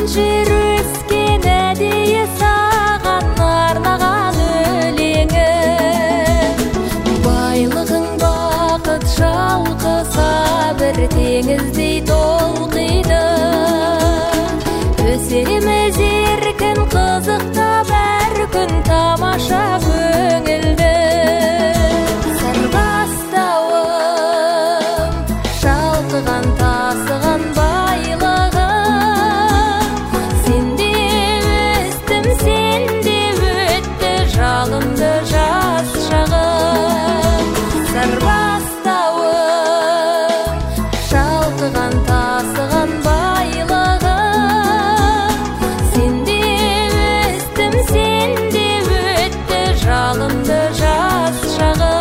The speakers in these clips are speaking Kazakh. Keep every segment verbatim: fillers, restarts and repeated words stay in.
жер өскен әдейі саған арнаған өлеңі. Байлығың бақыт шалқыса бір теңіздей толқиды. Өсеміз еркін қызықтап әр күн тамаша көңілді. Сарбастауым шалқыған тасыған байлығым, сенде өстім, сенде өтті жалынды жас шағым. Сарбастауым шалқыған тасыған байлығым, сенде өстім, сенде өтті жалынды жас шағым.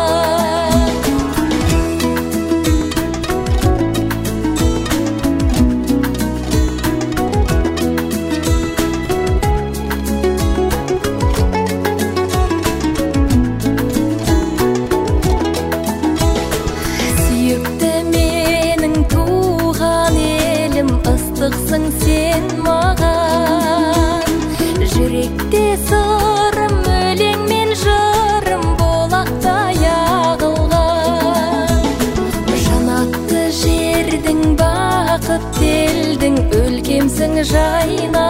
Сүйікті менің туған елім, ыстықсың сен маған. Жүректе сырым, өлең мен жырым болақтай ағылған. Жанатты жердің бақыт елдің, өлкемсің жайна